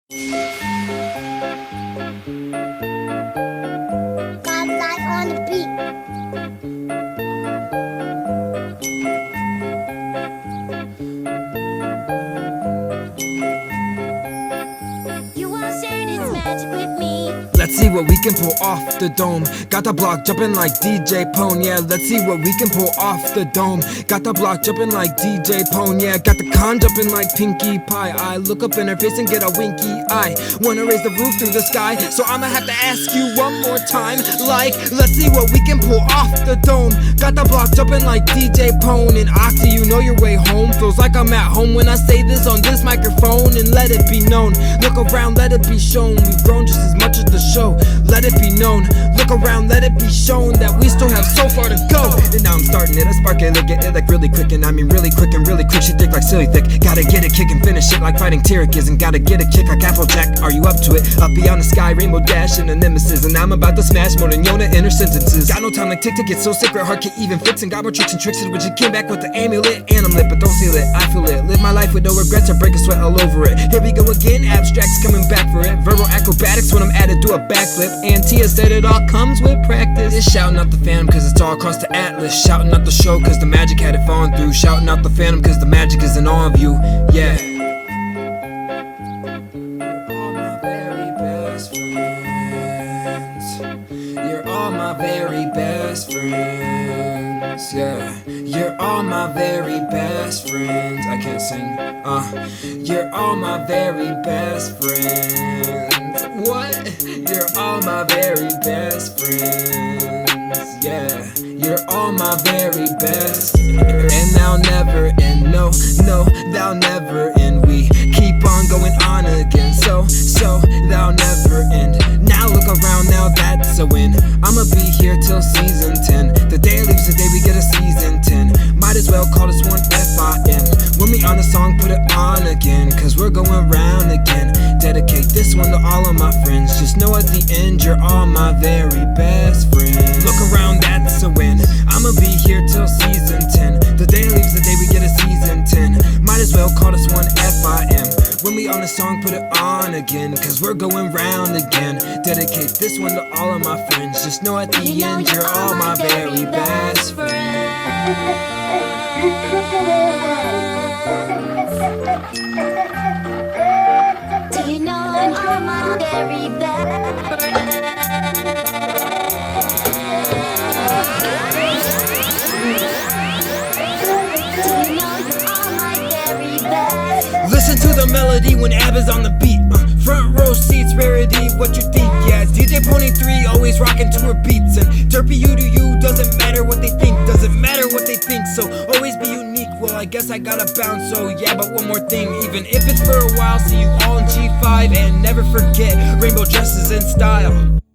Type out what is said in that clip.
God's on the beat. You want to share this magic with me? Let's see what we can pull off the dome. Got the block jumping like DJ Pone, yeah. Let's see what we can pull off the dome. Got the block jumping like DJ Pone, yeah. Got the con jumping like Pinkie Pie. I look up in her face and get a winky eye. Wanna raise the roof through the sky, so I'ma have to ask you one more time. Like, let's see what we can pull off the dome. Got the block jumping like DJ Pone. And Octa, you know your way home. Feels like I'm at home when I say this on this microphone. And let it be known, look around, let it be shown. We've grown just as much as the show. Let it be known, look around, let it be shown that we still have so far to go. And now I'm starting it, I spark it, get it like really quick. And I mean really quick and really quick. She thick like silly thick. Gotta get it, kick and finish it like fighting Tyrannus. And gotta get a kick like Applejack. Are you up to it? Up beyond the sky, rainbow dash and a nemesis. And I'm about to smash more than Yona in her sentences. Got no time like Tick-Tick, it's so sacred, heart can't even fix. And got more tricks and tricks in which it came back with the amulet. And I'm lit, but don't seal it, I feel it. Live my life with no regrets or break a sweat all over it. Here we go again, abstracts coming back for it. Verbal acrobatics when I'm at it, do a backflip. And Tia said it all comes with practice. It's shouting out the Phantom cause it's all across the atlas. Shouting out the show cause the magic had it falling through. Shouting out the Phantom cause the magic is in all of you, yeah. You're all my very best friends. Yeah, you're all my very best friends. I can't sing. You're all my very best friends. What? You're all my very best friends. Yeah, you're all my very best. And they'll never end. No, they'll never end. We keep on going on again. So they'll never end. Now look around, now that's a win. I'ma be here till season 10. The day leaves the day we get a season 10. Might as well call this one FIM. When we on a song, put it on again. Cause we're going round again. Dedicate this one to all of my friends. Just know at the end you're all my very best friends. Look around, that's a win. I'ma be here till season 10. The day leaves the day we get a season 10. Might as well call this one FIM. When we on a song, put it on again. Cause we're going round again. Dedicate this one to all of my friends. Just know at the end you're all my very best friends. Do you know I'm all my very best friend? Do you know you're all my very best? Listen to the melody when ABBA's on the beat. Front row seats, rarity, what you think? Yeah, DJ Pony 3 always rocking to her beats. And Derpy you to you, doesn't matter what they think. Doesn't matter what they think, so always be unique. Well, I guess I gotta bounce, so yeah, but one more thing. Even if it's for a while, see you all in G5. And never forget, rainbow dresses in style.